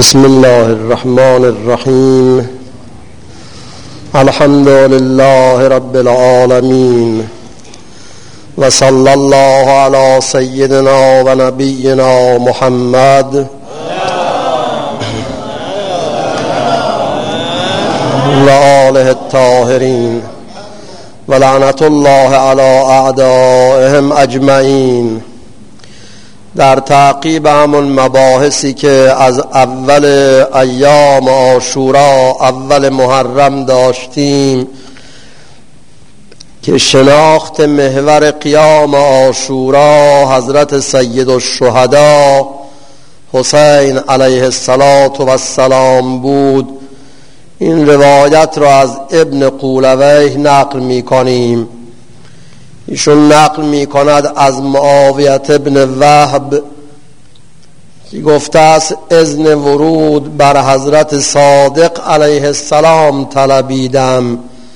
بسم الله الرحمن الرحیم. الحمد لله رب العالمین و صلی الله علی سیدنا و نبینا محمد و آله الطاهرین و لعنت الله علی اعدائهم اجمعین. در تعقیب همون مباحثی که از اول ایام عاشورا اول محرم داشتیم که شناخت محور قیام عاشورا حضرت سید الشهدا حسین علیه السلام بود، این روایت را از ابن قولویه نقل می کنیم. ایشون نقل می کند از معاویه ابن وهب که گفته است اذن ورود بر حضرت صادق علیه السلام طلبیدم.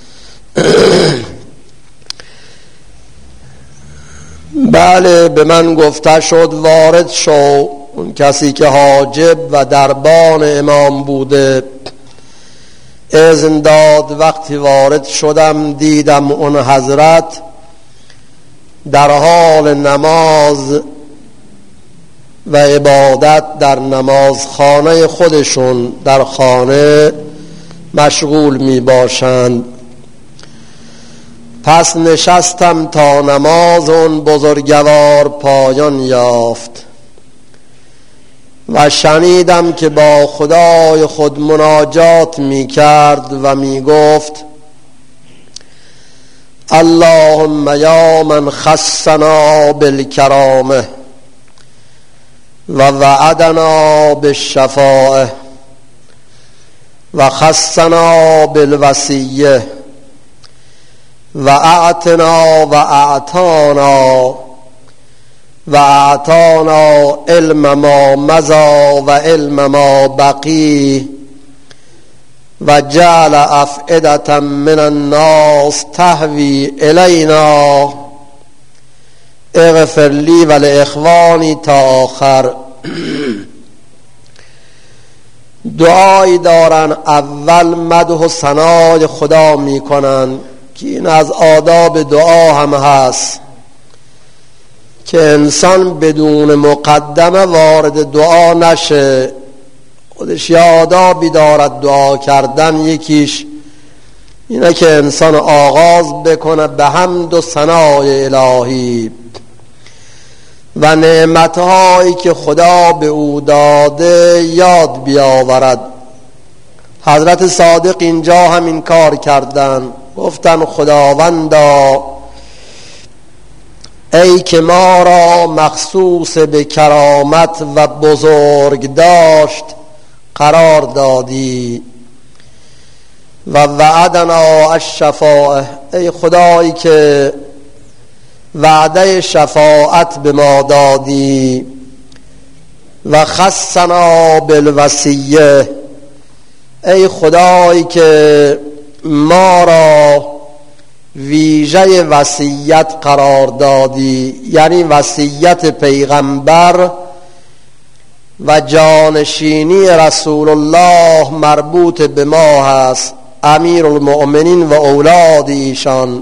بله، به من گفته شد وارد شو. اون کسی که حاجب و دربان امام بوده اذن داد. وقتی وارد شدم دیدم اون حضرت در حال نماز و عبادت در نمازخانه خودشون در خانه مشغول می باشند. پس نشستم تا نماز اون بزرگوار پایان یافت و شنیدم که با خدای خود مناجات می کرد و می گفت اللهم یا من خصنا بالکرامه و وعدنا بالشفاعه و خصنا بالوصیه و اعطنا و اعطانا و اعطانا علم ما مضی و علم ما بقی و جعل افئدة من الناس تهوی الینا اغفر لی و لاخوانی تا آخر. دعایی دارن اول مدح و ثنای خدا میکنن که این از آداب دعا هم هست که انسان بدون مقدمه وارد دعا نشه. خودش یه آدابی دارد دعا کردن. یکیش اینه که انسان آغاز بکنه به حمد و ثنای الهی و نعمتهایی که خدا به او داده یاد بیاورد. حضرت صادق اینجا همین کار کردن. گفتن خداوندا ای که ما را مخصوص به کرامت و بزرگ داشت قرار دادی و وعدنا الشفاعه، ای خدایی که وعده شفاعت به ما دادی و خصنا بالوصیه، ای خدایی که ما را ویژه وصیت قرار دادی، یعنی وصیت پیغمبر و جانشینی رسول الله مربوط به ما هست، امیر المؤمنین و اولاد ایشان.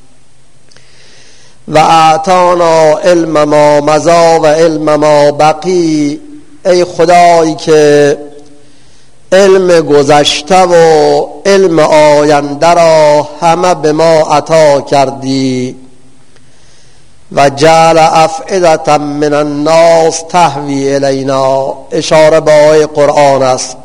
و اعطانا علم ما مضی و علم ما بقی، ای خدایی که علم گذشته و علم آینده را همه به ما عطا کردی. و جعل افئدة من الناس تهوی الینا، اشاره به آیه قرآن است.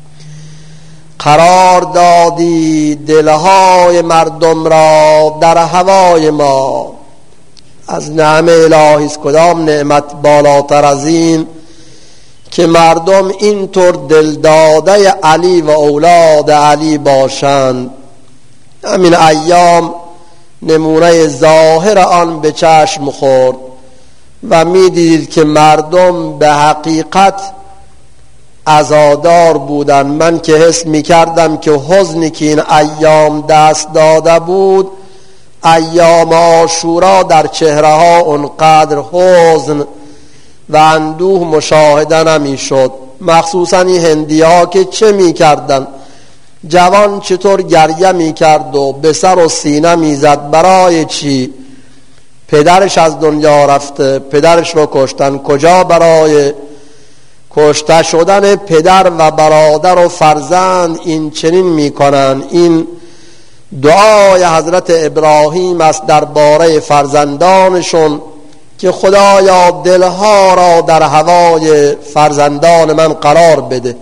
قرار دادی دلهای مردم را در هوای ما. از نعمه الهی است. کدام نعمت بالاتر از این که مردم اینطور دلداده علی و اولاد علی باشند. همین ایام نمونه ظاهر آن به چشم خورد و می دیدید که مردم به حقیقت عزادار بودن. من که حس می کردم که حزنی که این ایام دست داده بود، ایام عاشورا در چهره ها اونقدر حزن و اندوه مشاهده نمی شد. مخصوصا این هندی ها که چه می کردن؟ جوان چطور گریه می کرد و به سر و سینه می زد. برای چی؟ پدرش از دنیا رفته، پدرش رو کشتن. کجا برای کشته شدن پدر و برادر و فرزند این چنین می کنن؟ این دعای حضرت ابراهیم است درباره فرزندانشون که خدایا دلها را در هوای فرزندان من قرار بده.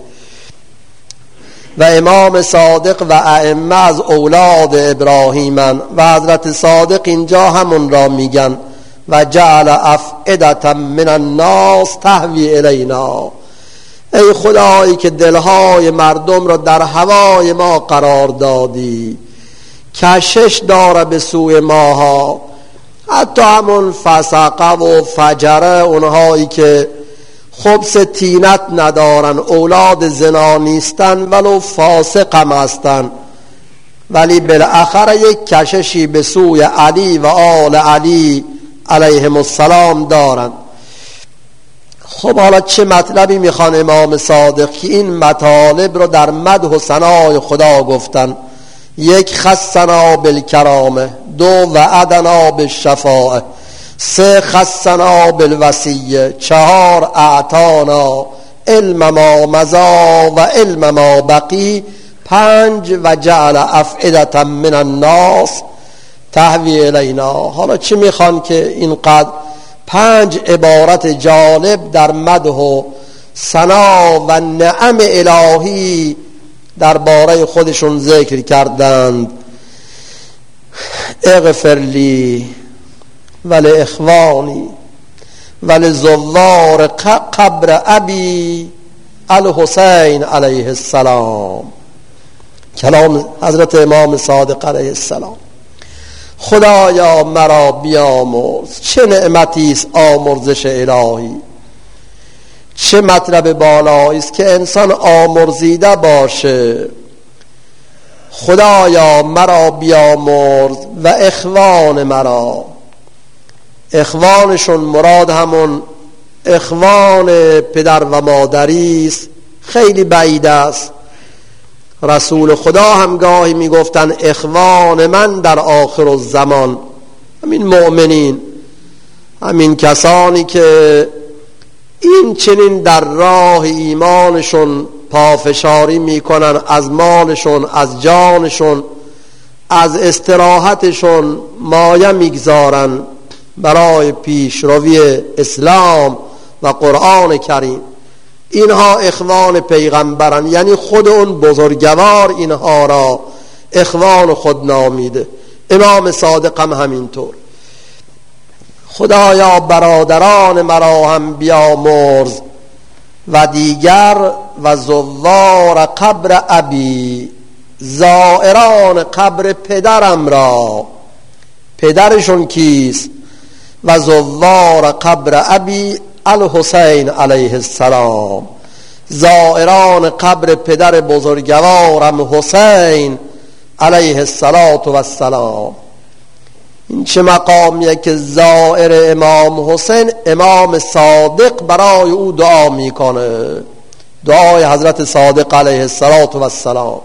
و امام صادق و ائمه از اولاد ابراهیمن و حضرت صادق اینجا همون را میگن و جعل افئدة من الناس تهوی الینا. ای خدایی که دلهای مردم را در هوای ما قرار دادی، کشش داره به سوی ماها. حتی همون فسقه و فجره، اونهایی که خبث طینت ندارن، اولاد زنا نیستن ولو فاسق هم هستن، ولی بالاخره یک کششی به سوی علی و آل علی علیهم السلام دارن. خب حالا چه مطلبی میخوان امام صادق که این مطالب رو در مدح و ثنای خدا گفتن؟ یک، خصنا بالکرامه. دو، وعدنا بالشفاعه. سه، خصنا بالوصیه. چهار، اعطانا علم ما مضی و علم ما بقی. پنج، و جعل افئدة من الناس تهوی الینا. حالا چی میخوان که اینقدر 5 عبارت جالب در مدح و ثنا و نعم الهی درباره خودشون ذکر کردند؟ اغفر لی ولاخوانی ولزوار قبر ابی الحسین علیه السلام. کلام حضرت امام صادق علیه السلام. خدایا مرا بیامرز. چه نعمتی است آمرزش الهی، چه مطلب بالایی است که انسان آمرزیده باشه. خدایا مرا بیامرز و اخوان مرا. اخوانشون مراد همون اخوان پدر و مادری است، خیلی بعید است. رسول خدا هم گاهی میگفتن اخوان من در آخر الزمان، همین مؤمنین، همین کسانی که این چنین در راه ایمانشون پافشاری میکنن، از مالشون، از جانشون، از استراحتشون مایه میگذارن برای پیشروی اسلام و قرآن کریم. اینها اخوان پیغمبرن، یعنی خود اون بزرگوار اینها را اخوان خود نامیده. امام صادق هم همینطور. خدایا برادران مرا هم بیامرز و دیگر و زوار قبر ابی، زائران قبر پدرم را. پدرشون کیست؟ و زوار قبر ابی الحسین علیه السلام، زائران قبر پدر بزرگوارم حسین علیه السلام. این چه مقامیه که زائر امام حسین، امام صادق برای او دعا میکنه، دعای حضرت صادق علیه السلام.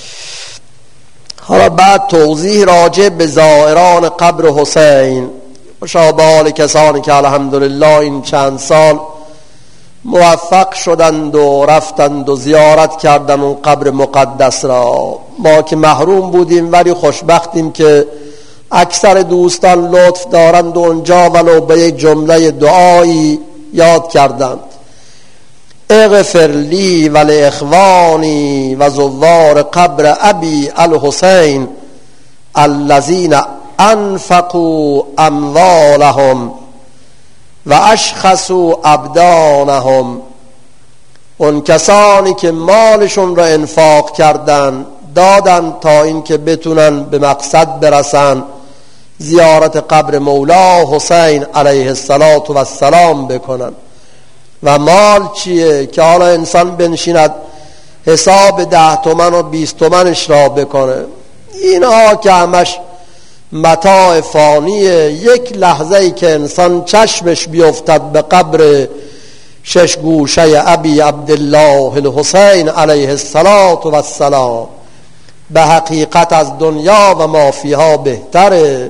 حالا بعد توضیح راجع به زائران قبر حسین. مشابه کسانی که الحمدلله این چند سال موفق شدند و رفتند و زیارت کردن اون قبر مقدس را. ما که محروم بودیم ولی خوشبختیم که اکثر دوستان لطف دارند و اونجا ولو به یک جمله دعایی یاد کردند. اغفر لی ولاخوانی و زوار قبر ابی الحسین الذین انفقوا اموالهم و اشخصوا ابدانهم. اون کسانی که مالشون را انفاق کردن، دادن تا اینکه بتونن به مقصد برسن، زیارت قبر مولا حسین علیه السلام بکنن. و مال چیه که حالا انسان بنشیند حساب 10 تومن و 20 تومنش را بکنه؟ اینها که همش متاع فانیه. یک لحظه ای که انسان چشمش بیفتد به قبر شش گوشه ابی عبدالله الحسین علیه السلام به حقیقت از دنیا و ما فیها بهتره.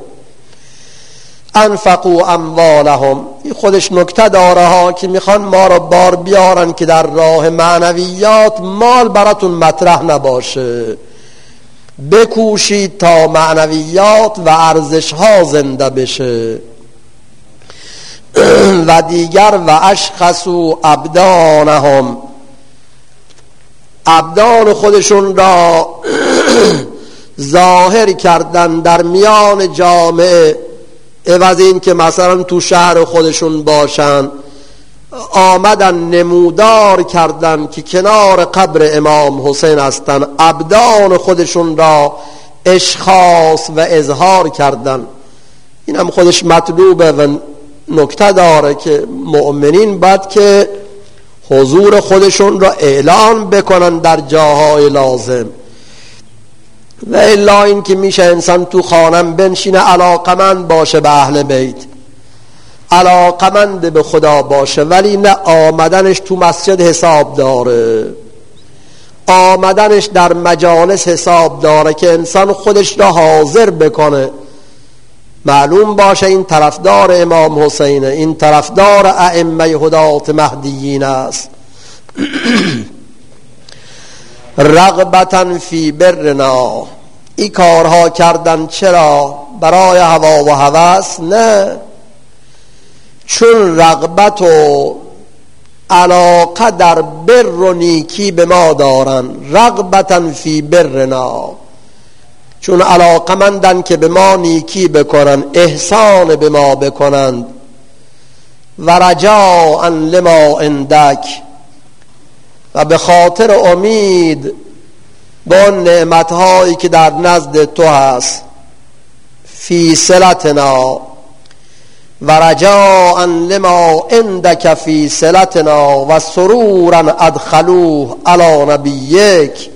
انفقوا اموالهم، این خودش نکته داره ها که میخوان ما رو بار بیارن که در راه معنویات مال براتون مطرح نباشه، بکوشید تا معنویات و ارزش ها زنده بشه. و دیگر و اشخصوا ابدانهم، ابدان خودشون را ظاهر کردن در میان جامعه، عوض این که مثلا تو شهر خودشون باشن آمدن نمودار کردن که کنار قبر امام حسین هستن، ابدان خودشون را اشخاص و اظهار کردن. این هم خودش مطلوبه و نکته داره که مؤمنین باید که حضور خودشون را اعلان بکنن در جاهای لازم، و الا این که میشه انسان تو خانم بنشینه علاقمند باشه به اهل بیت، علاقمند به خدا باشه، ولی نه آمدنش تو مسجد حساب داره، آمدنش در مجالس حساب داره که انسان خودش را حاضر بکنه، معلوم باشه این طرفدار امام حسینه، این طرفدار ائمه هدات مهدیین است. رغبتاً فی برنا، این کارها کردن چرا؟ برای هوا و هوس؟ نه، چون رغبت و علاقه در بر و نیکی به ما دارن. رغبتاً فی برنا، چون علاقمندن که به ما نیکی بکنن، احسان به ما بکنند. و رجاء لما عندک، و به خاطر امید با نعمتهایی که در نزد تو هست. فی صلتنا، و رجاء لما عندک فی صلتنا، و سرورا ادخلوه علی نبیک،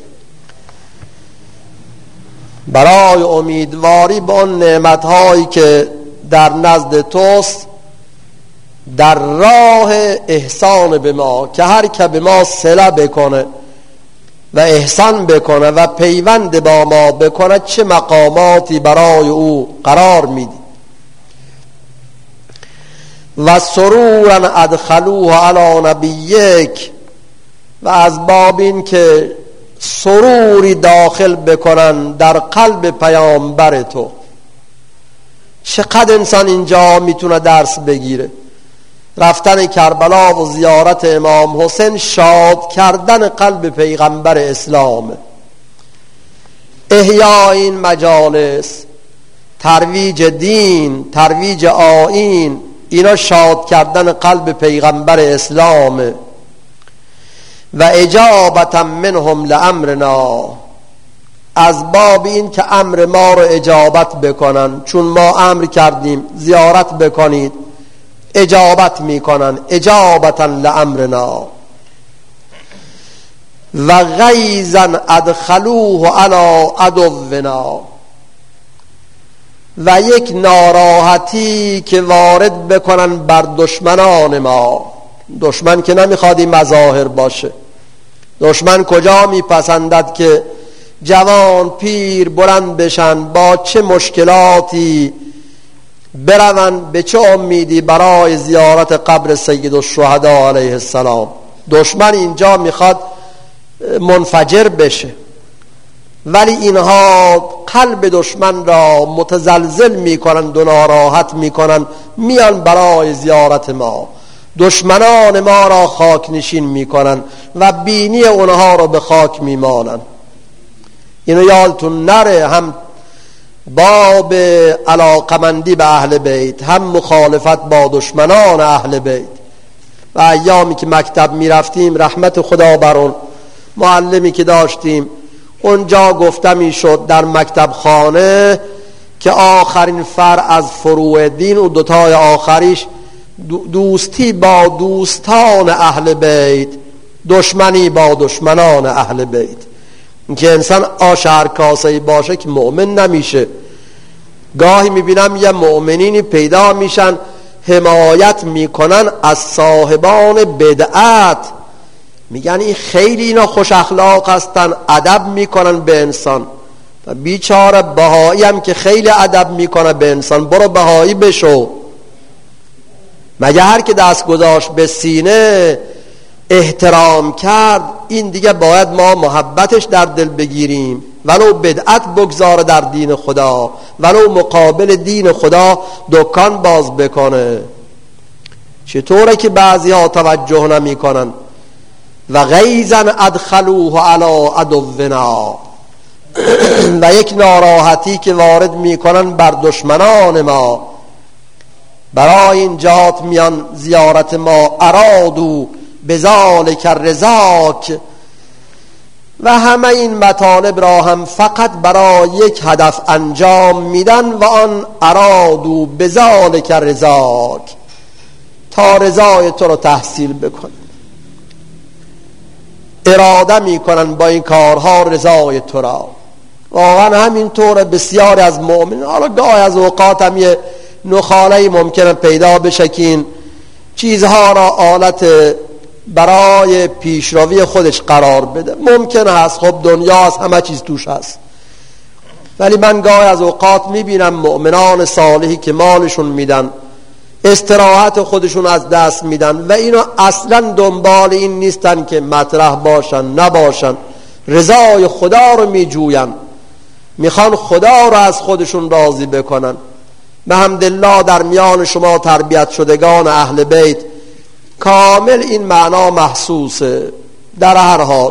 برای امیدواری با آن نعمتهایی که در نزد توست در راه احسان به ما، که هر که به ما صله بکنه و احسان بکنه و پیوند با ما بکنه چه مقاماتی برای او قرار میدی. و سرورا ادخلوه علی نبیک، و از باب این که سروری داخل بکنن در قلب پیامبر تو. چقدر انسان اینجا میتونه درس بگیره. رفتن کربلا و زیارت امام حسین شاد کردن قلب پیغمبر اسلام، احیاء این مجالس، ترویج دین، ترویج آیین، اینا شاد کردن قلب پیغمبر اسلام. و اجابتا منهم لامرنا، از باب این که امر ما رو اجابت بکنن، چون ما امر کردیم زیارت بکنید، اجابت میکنن. اجابتا لامرنا. و غیظا ادخلوه علی عدونا، و یک ناراحتی که وارد بکنن بر دشمنان ما. دشمن که نمیخواد این مظاهر باشه. دشمن کجا میپسندد که جوان پیر بلند بشن، با چه مشکلاتی برون، به چه امیدی برای زیارت قبر سید الشهدا علیه السلام. دشمن اینجا میخواد منفجر بشه، ولی اینها قلب دشمن را متزلزل میکنن و ناراحت میکنن، میان برای زیارت ما، دشمنان ما را خاک نشین میکنن و بینی اونها را به خاک میمانن. اینو یادتون نره، هم باب علاقمندی به اهل بیت، هم مخالفت با دشمنان اهل بیت. و ایامی که مکتب میرفتیم، رحمت خدا بر اون معلمی که داشتیم، اونجا گفته میشد در مکتب خانه که آخرین فرع از فروع دین و دوتای آخریش دوستی با دوستان اهل بیت، دشمنی با دشمنان اهل بیت. اینکه انسان آش هر کاسه‌ای باشه که مؤمن نمیشه. گاهی میبینم یه مؤمنینی پیدا میشن حمایت میکنن از صاحبان بدعت. میگن این خیلی اینا خوش اخلاق هستن، ادب میکنن به انسان. و بیچاره بهایی هم که خیلی ادب میکنه به انسان، برو بهایی بشو. مگه هر که دست گذاشت به سینه احترام کرد، این دیگه باید ما محبتش در دل بگیریم، ولو بدعت بگذاره در دین خدا، ولو مقابل دین خدا دکان باز بکنه. چطوره که بعضی ها توجه نمی کنن؟ و غیظا ادخلوه علی عدونا و یک ناراحتی که وارد میکنن بر دشمنان ما. برای این جات میان زیارت ما، ارادو بذالک الرزاک، و همه این مطالب را هم فقط برای یک هدف انجام میدن، و آن ارادو بذالک الرزاک، تا رضای تو رو تحصیل بکن. اراده میکنن با این کارها رضای تو را. واقعا همینطور بسیاری از مؤمنین، حالا گاه از اوقات هم یه نخاله‌ای ممکنه پیدا بشه که این چیزها را آلت برای پیشروی خودش قرار بده. ممکنه هست، خب دنیا هست، همه چیز توش هست. ولی من گاه از اوقات میبینم مؤمنان صالحی که مالشون میدن، استراحت خودشون از دست میدن و اینو اصلا دنبال این نیستن که مطرح باشن نباشن، رضای خدا رو میجوین، میخوان خدا رو از خودشون راضی بکنن. به حمدالله در میان شما تربیت شدگان اهل بیت کامل این معنا محسوسه. در هر حال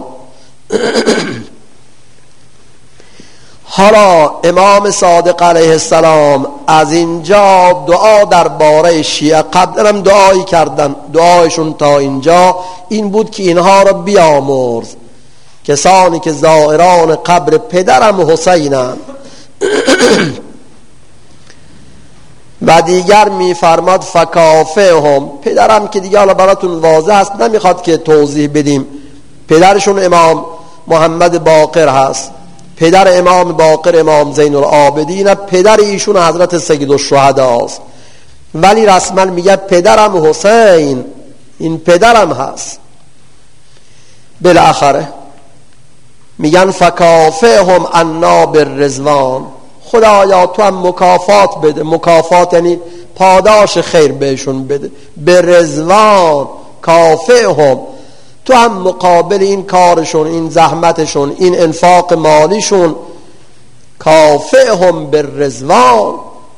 حالا امام صادق علیه السلام از اینجا دعا درباره شیعه، قبلا دعایی کردن، دعایشون تا اینجا این بود که اینها رو بیامرز، کسانی که زائران قبر پدرم حسینم. و دیگر میفرماد فکافهم، پدرم که دیگه حالا براتون واضح است، نمیخواد که توضیح بدیم. پدرشون امام محمد باقر هست، پدر امام باقر امام زین العابدین، پدر ایشون حضرت سید الشهدا است، ولی رسما میگه پدرم حسین، این پدرم هست. بالاخره میگن فکافهم عنا بالرضوان، خدایا تو هم مکافات بده. مکافات یعنی پاداش خیر بهشون بده. به رضوان کافهم، تو هم مقابل این کارشون، این زحمتشون، این انفاق مالیشون، کافهم به رضوان،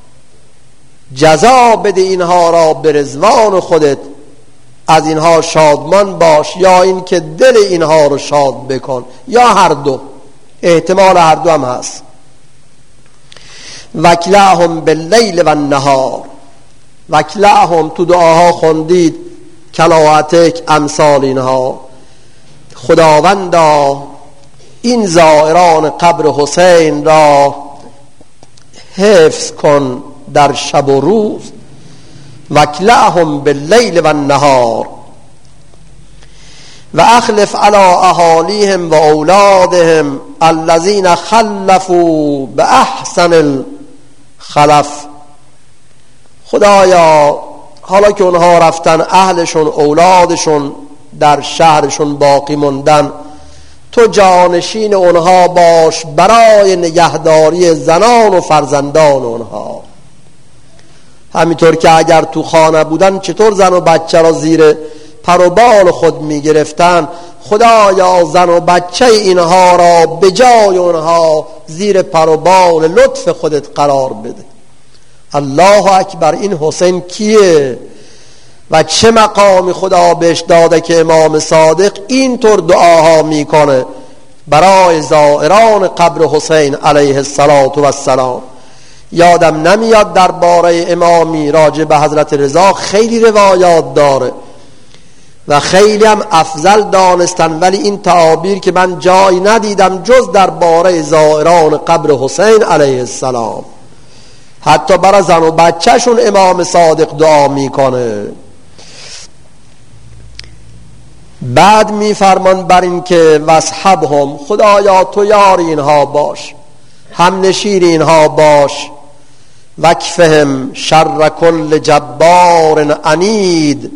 جزا بده اینها را به رضوان خودت، از اینها شادمان باش، یا این که دل اینها رو شاد بکن، یا هر دو، احتمال هر دو هم هست. وکلهم باللیل و النهار، وکلهم تو دعاها خوندید کلاوتک امثال اینها. خداوندا این زائران قبر حسین را حفظ کن در شب و روز، وکلهم باللیل و النهار، و اخلف علی اهالیهم و اولادهم الذین خلفوا باحسن الخلف. خدایا حالا که اونها رفتن، اهلشون اولادشون در شهرشون باقی موندن، تو جانشین اونها باش برای نگهداری زنان و فرزندان اونها. همینطور که اگر تو خانه بودن چطور زن و بچه را زیر پر و بال خود می گرفتن، خدایا زن و بچه اینها را به جای اونها زیر پر و بال لطف خودت قرار بده. الله اکبر، این حسین کیه و چه مقامی خدا بهش داده که امام صادق اینطور دعاها میکنه برای زائران قبر حسین علیه السلام. یادم نمیاد درباره امامی راجع به حضرت رضا خیلی روایات داره و خیلی هم افضل دانستن، ولی این تعابیر که من جایی ندیدم جز درباره زائران قبر حسین علیه السلام. حتی برای زن و بچهشون امام صادق دعا میکنه. بعد میفرمان بر این که وصحبهم، خدایا تو یار اینها باش، هم نشیر اینها باش، وکفهم شر کل جبار عنید.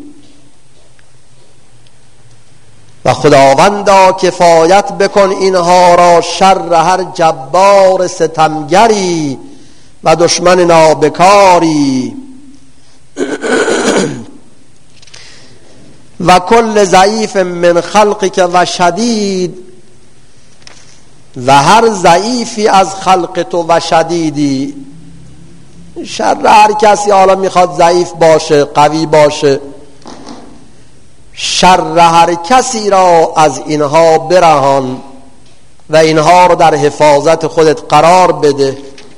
و خداوندا کفایت بکن اینها را شر هر جبار ستمگری و دشمن نابکاری. و کل ضعیف من خلقک و شدید، و هر ضعیفی از خلق تو و شدیدی. شر هر کسی حالا میخواد ضعیف باشه قوی باشه، شر هر کسی را از اینها برهان و اینها رو در حفاظت خودت قرار بده.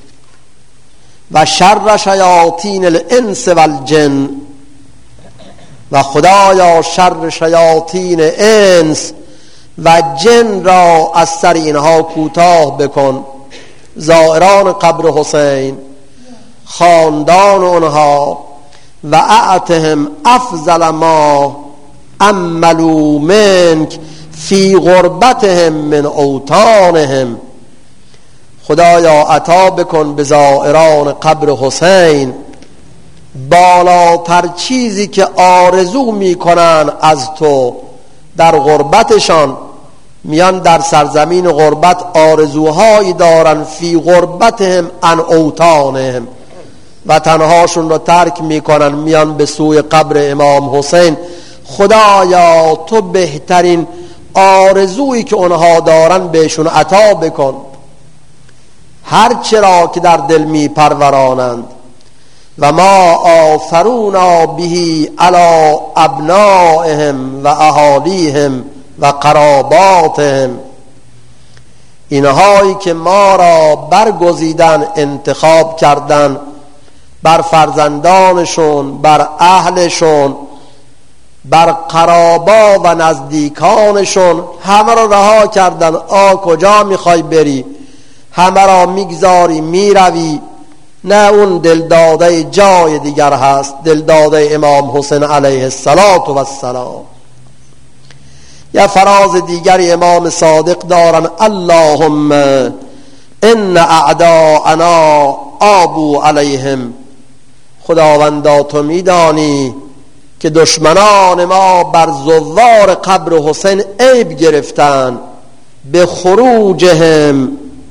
و شر شیاطین الانس والجن، و خدایا شر شیاطین انس و جن را از سر اینها کوتاه بکن. زائران قبر حسین، خاندان اونها، و اعتهم افضل ما عملوا منک فی غربتهم من اوطانهم. خدایا عطا بکن به زائران قبر حسین بالاتر چیزی که آرزو میکنن از تو در غربتشان. میان در سرزمین غربت آرزوهایی دارن، فی غربتهم عن اوطانهم، وطنهاشون رو ترک میکنن میان به سوی قبر امام حسین. خدایا تو بهترین آرزویی که اونها دارن بهشون عطا بکن، هر چرا که در دل می پرورانند. و ما آثرونا بهی علی ابنائهم و اهالیهم و قراباتهم. اینهایی که ما را برگزیدن انتخاب کردن بر فرزندانشون، بر اهلشون، بر قرابا و نزدیکانشون، همه را رها کردن. کجا میخوای بری؟ همه را میگذاری میروی؟ نه، اون دلداده جای دیگر هست، دلداده امام حسین علیه السلام. یا فراز دیگری امام صادق دارن: اللهم ان اعداءنا آبوا علیهم. خداوندا تو میدانی که دشمنان ما بر زوار قبر حسین عیب گرفتن، به خروجهم،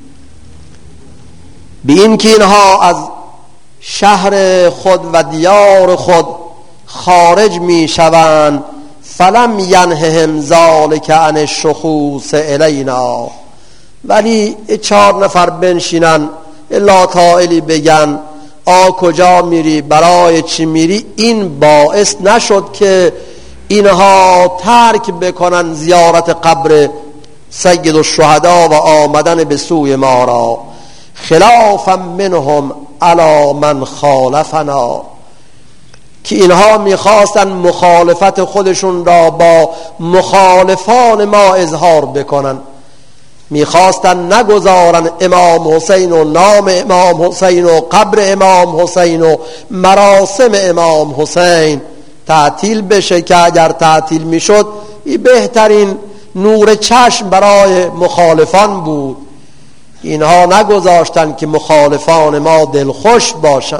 به این که اینها از شهر خود و دیار خود خارج می شوند. فلم ینههم ذلک عن الشخوص الینا. ولی 4 نفر بنشینن لا طائلی بگن کجا میری، برای چی میری، این باعث نشد که اینها ترک بکنن زیارت قبر سید الشهدا و آمدن به سوی ما را. خلافا منهم علی من خالفنا، که اینها میخواستن مخالفت خودشون را با مخالفان ما اظهار بکنن، میخواستن نگذارن امام حسین و نام امام حسین و قبر امام حسین و مراسم امام حسین تعطیل بشه، که اگر تعطیل میشد این بهترین نور چشم برای مخالفان بود. اینها نگذاشتن که مخالفان ما دلخوش باشن.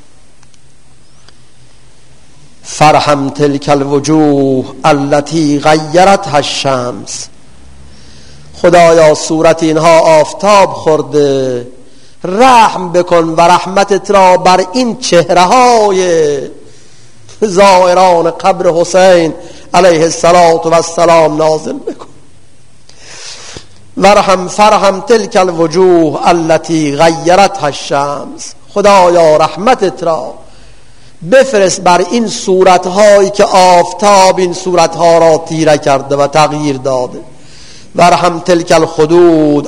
فرحم تلک الوجوه التي غیرتها الشمس. خدایا صورت اینها آفتاب خورده، رحم بکن و رحمتت را بر این چهره های زائران قبر حسین علیه السلام نازل بکن. فرحم تلک الوجوه التي غیرتها الشمس. خدایا رحمتت را بفرست بر این صورتهایی که آفتاب این صورتها را تیره کرده و تغییر داده. ورحم تلک الخدود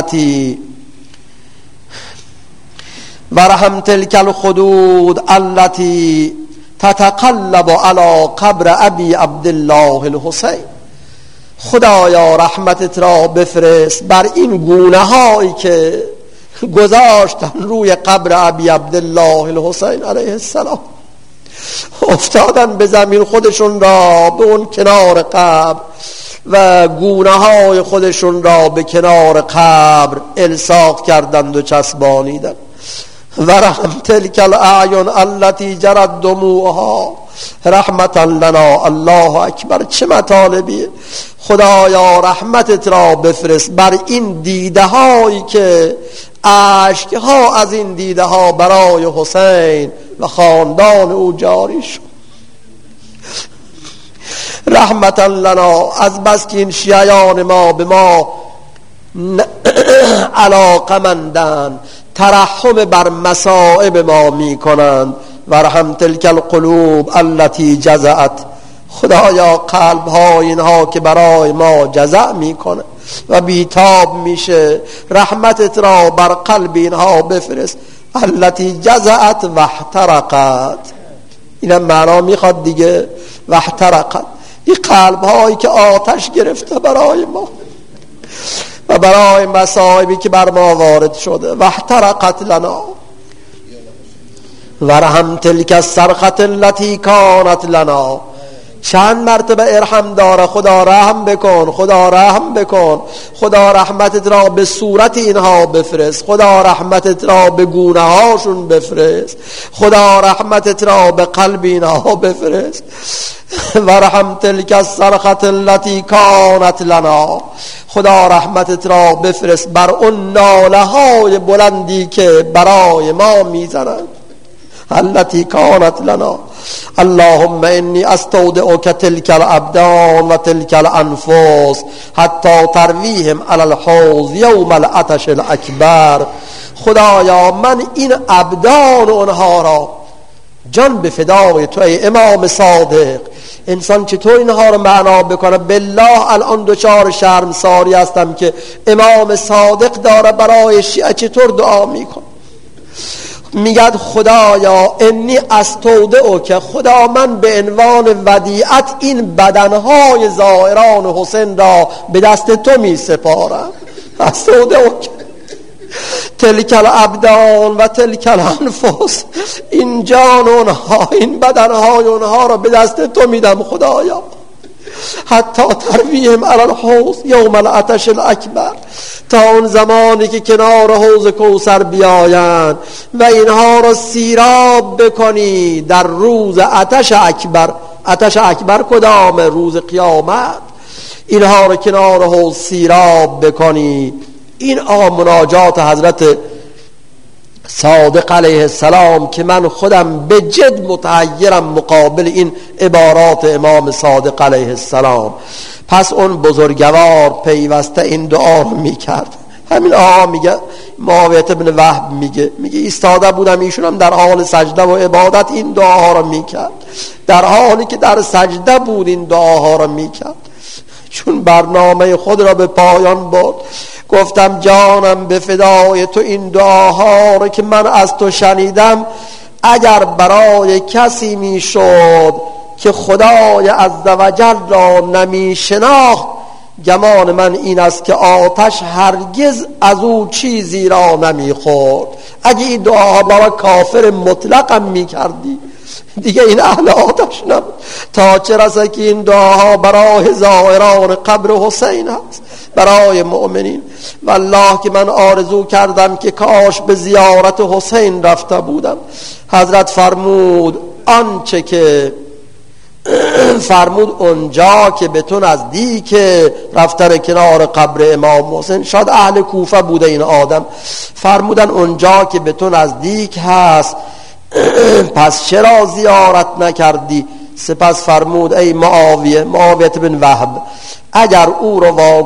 التي تتقلب على قبر ابی عبدالله الحسین. خدایا رحمتت را بفرست بر این گونه هایی که گذاشتن روی قبر ابی عبدالله الحسین علیه السلام، افتادن به زمین خودشون را به اون کنار قبر و گونه های خودشون را به کنار قبر الصاق کردند و چسبانیدند. ورحم تلك الاعین التي جرت دموعها رحمتا لنا. الله اکبر، چه مطالبیه. خدایا رحمتت را بفرست بر این دیده هایی که اشک ها از این دیده ها برای حسین و خاندان او جاری شد. رحمتا لنا، از بس که این شیعیان ما به ما علاقمندند، ترحم بر مصائب ما می کنند. ورحم تلک القلوب التي جزعت. خدایا قلب ها اینها که برای ما جزع می کنه و بیتاب میشه، رحمتت را بر قلب اینها بفرست. التي جزعت و احترقت، اینم معنا میخواد دیگه. و احترقت، این قلب هایی که آتش گرفته برای ما و برای مصائبی که بر ما وارد شده. و احترقت لنا. ورحم تلک الصرخة التي كانت لنا. چند مرتبه ارحم داره. خدا رحم بکن، خدا رحم بکن، خدا رحمتت را به صورت اینها بفرست، خدا رحمتت را به گونه هاشون بفرست، خدا رحمتت را به قلب اینها بفرست. ورحم تلک الصرخة التي كانت لنا. خدا رحمتت را بفرست بر اون ناله های بلندی که برای ما میزنند. التي كانت لنا. اللهم اني استودعك تلك الابدان و تلك الانفس حتى ترویهم على الحوض یوم العطش الاکبر. خدایا من این ابدان اونها را جان به فدای تو ای امام صادق. انسان چطور اینها رو معنا بکنه؟ بالله الان دچار شرمساری هستم که امام صادق داره برای شیعه چطور دعا میکنه. میگد خدایا انی استودعک، خدا من به عنوان ودیعت این بدنهای زائران حسین را به دست تو می سپارم. استودعک تلک الابدان و تلک الانفس، این جان اونها، این بدنهای اونها را به دست تو میدم خدایا. حتی ترویهم علی الحوض یوم العطش الاکبر، تا اون زمانی که کنار حوض کوثر بیایند و اینها را سیراب بکنی در روز عطش اکبر. عطش اکبر کدام؟ روز قیامت. اینها را کنار حوض سیراب بکنی. این مناجات حضرت صادق علیه السلام که من خودم به جد متحیرم مقابل این عبارات امام صادق علیه السلام. پس اون بزرگوار پیوسته این دعا رو میکرد. همین آقا میگه، معاویه بن وهب میگه ایستاده بودم، ایشون هم در حال سجده و عبادت این دعاها رو میکرد. در حالی که در سجده بود این دعاها رو میکرد. چون برنامه خود را به پایان برد گفتم جانم به فدای تو این دعاها رو که من از تو شنیدم اگر برای کسی میشد که خدای عزوجل را نمی شناخت، گمان من این است که آتش هرگز از او چیزی را نمی خورد. اگه این دعاها برای کافر مطلقم می کردی دیگه این اهل آتش نبود. تا چه رسه که این دعاها برای زائران قبر حسین هست، برای مؤمنین. والله که من آرزو کردم که کاش به زیارت حسین رفته بودم. حضرت فرمود آنچه که فرمود اونجا که به تو نزدیک رفتن کنار قبر امام حسین، شاید اهل کوفه بوده این آدم، فرمودن اونجا که به تو نزدیک هست پس چرا زیارت نکردی؟ سپس فرمود ای معاویه بن وهب، اگر او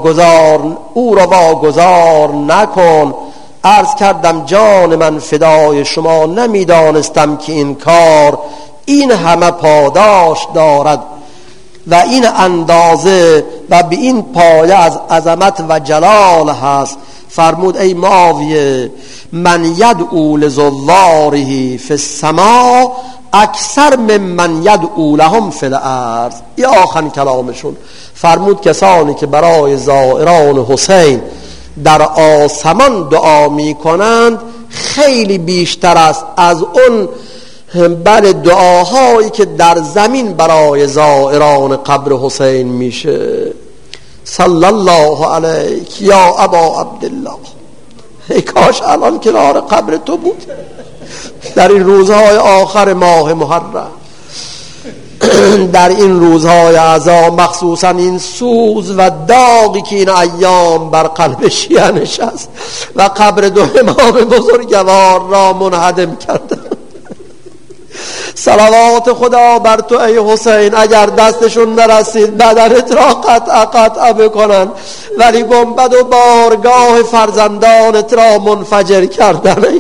رو واگذار نکن. عرض کردم جان من فدای شما، نمیدانستم که این کار این همه پاداش دارد و این اندازه و به این پایه از عظمت و جلال هست. فرمود ای معاویه من یدعو لزواره فی السماء اکثر من یدعو لهم فی الارض. این آخرین کلامشون. فرمود کسانی که برای زائران حسین در آسمان دعا می کنند خیلی بیشتر است از اون دعاهایی که در زمین برای زائران قبر حسین میشه. صلی الله علیک یا ابا عبدالله. ای کاش الان کنار قبر تو بود. در این روزهای آخر ماه محرم، در این روزهای عزا، مخصوصا این سوز و داغی که این ایام بر قلب شیعه نشست و قبر دو امام بزرگوار را منهدم کرده. صلوات خدا بر تو ای حسین، اگر دستشون نرسید بدنت را قطع بکنن، ولی گنبد و بارگاه فرزندانت را منفجر کردن. ای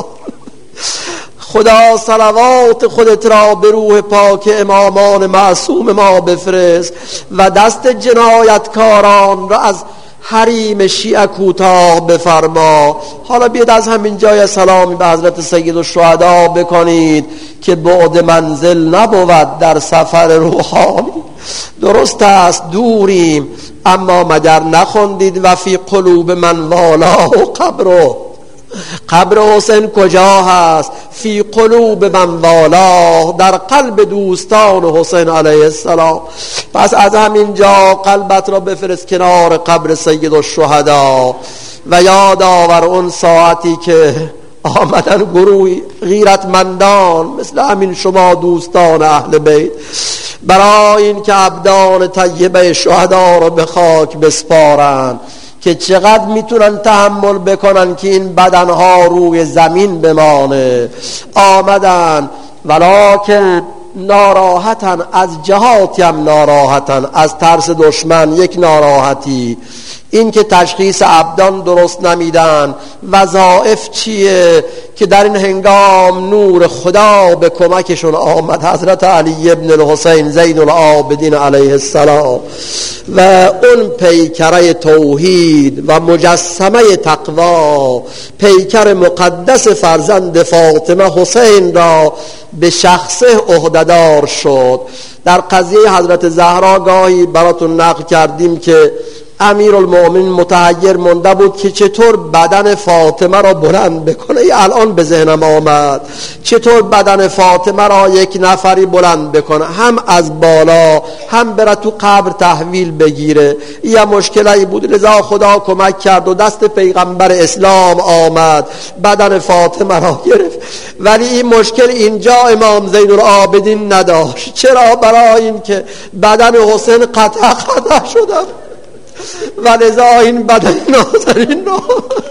خدا صلوات خودت را به روح پاک امامان معصوم ما بفرست و دست جنایتکاران را از حریم شیعه کوتاه بفرما. حالا بیاد از همین جای سلامی به حضرت سید الشهدا بکنید که بعد منزل نبود در سفر روحانی. درست است دوریم، اما مگر نخوندید و فی قلوب من والا و قبر حسین کجا هست؟ فی قلوب من والا، در قلب دوستان حسین علیه السلام. پس از همین جا قلبت را بفرست کنار قبر سید الشهدا و یاد آور اون ساعتی که آمدن گروهی غیرتمندان مثل همین شما دوستان اهل بیت برای این که ابدان طیبه شهدا را به خاک بسپارن که چقدر میتونن تحمل بکنن که این بدنها روی زمین بمانه. آمدن ولکن ناراحتن، از جهاتی هم ناراحتن، از ترس دشمن یک ناراحتی، این که تشخیص ابدان درست نمیدن. وظائف چیه که در این هنگام نور خدا به کمکشون آمد. حضرت علی ابن الحسین زین العابدین علیه السلام و اون پیکره توحید و مجسمه تقوا، پیکر مقدس فرزند فاطمه حسین را به شخصه عهده‌دار شد. در قضیه حضرت زهرا گاهی براتون نقل کردیم که امیرالمؤمنین متحیر مونده بود که چطور بدن فاطمه را بلند بکنه. الان به ذهنم آمد چطور بدن فاطمه را یک نفری بلند بکنه، هم از بالا هم بره تو قبر تحویل بگیره. یه مشکلی بود، لذا خدا کمک کرد و دست پیغمبر اسلام آمد بدن فاطمه را گرفت. ولی این مشکل اینجا امام زین العابدین نداشت. چرا؟ برای این که بدن حسین قطع شده و لذا این بدن نازنین را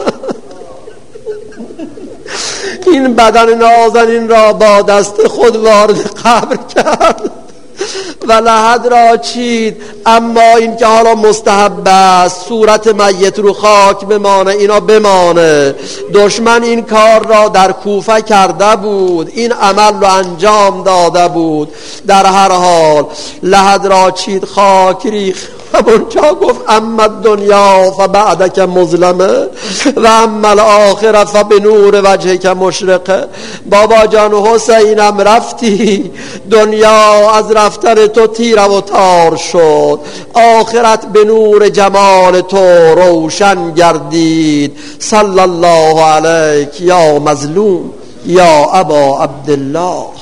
این بدن نازنین را با دست خود وارد قبر کرد و لحد را چید. اما این که حالا مستحب است صورت میت رو خاک بمانه، اینا بمانه. دشمن این کار را در کوفه کرده بود، این عمل رو انجام داده بود. در هر حال لحد را چید، خاک ریخت و اونجا گفت اما الدنیا فبعدک مظلمه و اما الاخره فبنور وجهک مشرقه. بابا جان حسینم رفتی، دنیا از رفتن تو تیره و تار شد، آخرت به نور جمال تو روشن گردید. صلی الله علیک یا مظلوم یا ابا عبدالله.